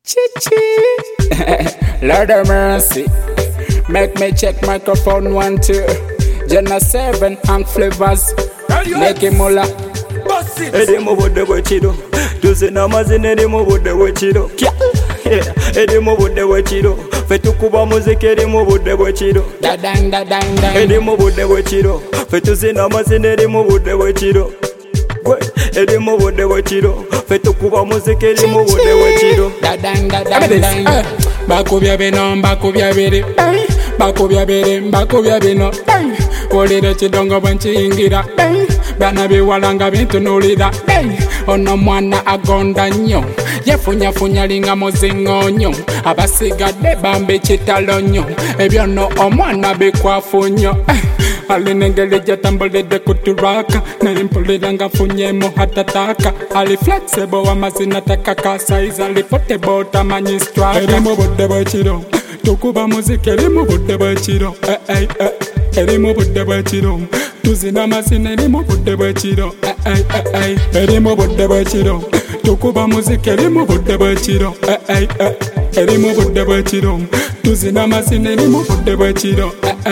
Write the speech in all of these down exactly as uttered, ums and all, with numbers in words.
Chichi. Lord of mercy. Make me check microphone one, two. Jenna seven and flavors. Make him mula. Edimo bude wechiro. Tuzi namazine edimo bude wechiro. Edimo bude wechiro. Fetu kuba muziki edimo bude wechiro. Da dang da dang dang. Edimo bude wechiro. Fetu zina mazine edimo bude wechiro. Edimo bude wechiro. Fetu kuba muziki edimo bude wechiro. Da dang da dang dang. Bakubya bino bakubya biri. Bakubya biri bakubya bino. Olire kidongo bwenchiyingira. Bana biwalanga bintunulira. Ono mwana agonda nnyo yefunyafunya linga muzingonyo abasigadde bambe kitalo nnyo ebyo nno omwana bikwafu nnyo alinengeri gyatambulidde ku turaka naye mpulira nga funyemu hatataka ali flexible wamazina takakasaiza lipotable tamanyi straka eri mu budde bwekiro tukuba muzika eri mu budde bwekiro eri mu budde bwekiro tuzina amazina eri mu budde bwekiro eri mu budde bwekiro tukuba muzika eri mu budde bwekiro eri mu budde bwekiro tuzina amazina eri mu budde bwekiro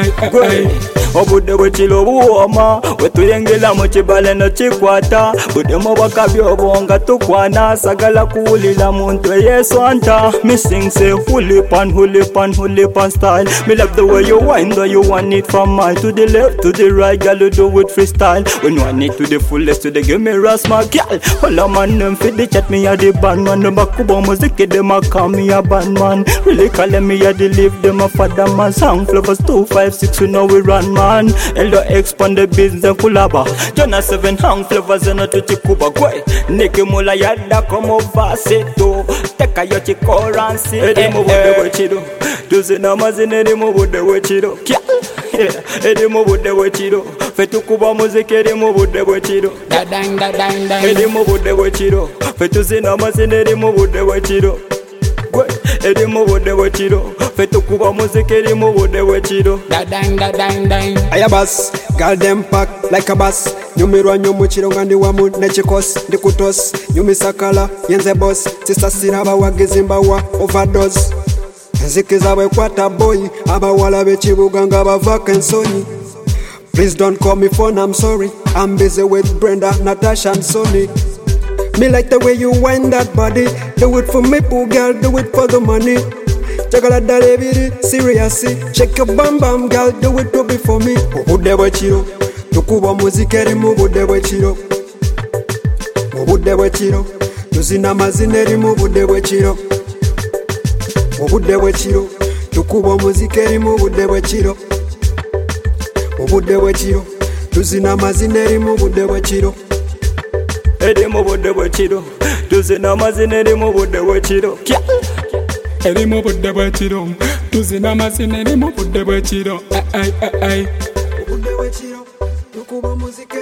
obudde bwekiro buwooma wetuyengera mu kibale nokikwata budemu bwakabi obwonga tukwana sagala kuwulira muntu eyeswanta missing say hulipan hulipan hulipan style me love the way you wind though you want it from mine to the left to the right girl you do it freestyle when you want it to the fullest to the give me ras my girl all a man them fit the chat me a the band man them bakuba muziki them a call me a band man really call me a the live them a father man song flavors two five six you know we run man Eldo expand the business kulaba Jona seven hang flavors and to chikuba gwe Niki mula yada como vaseto Teka yo chikoransi Edimu bude wechiro Tuzi namazine edimu bude wechiro Edimu bude wechiro Fetu kuba muziki edimu bude wechiro Da dang da dang dang Edimu bude wechiro Fetu zina mazine edimu bude wechiro Edimu bude wechiro Fetu kuba muziki edimu bude wechiro Da dang da dang dang Aya bus, girl them pack like a bus Nyumirwa nyumuchiro ngandi wamu nechikos Ndikutos, nyumisakala yenze boss Sista siraba wagizimba wa overdose Nzikiza wekwata boy Abawala bechibuga nga bavaka ensoni Please don't call me phone, I'm sorry I'm busy with Brenda, Natasha and Sonny Me like the way you wind that body Do it for me, poo girl, do it for the money Chakala dalebiri, seriously Shake your bam bam, girl, do it to be for me Mubude wechiro Tukuba muziki eri mubude wechiro Mubude wechiro Tuzina mazina eri mubude wechiro Mubude wechiro Tukuba muziki eri mubude wechiro Mubude wechiro Tuzina mazina eri mubude wechiro Eri mubude wechiro Tuzina mazina eri mubude wechiro Eri mu budde bwekiro tuzina amazina eri mu budde bwekiro Mubude wechiro Tukuba muziki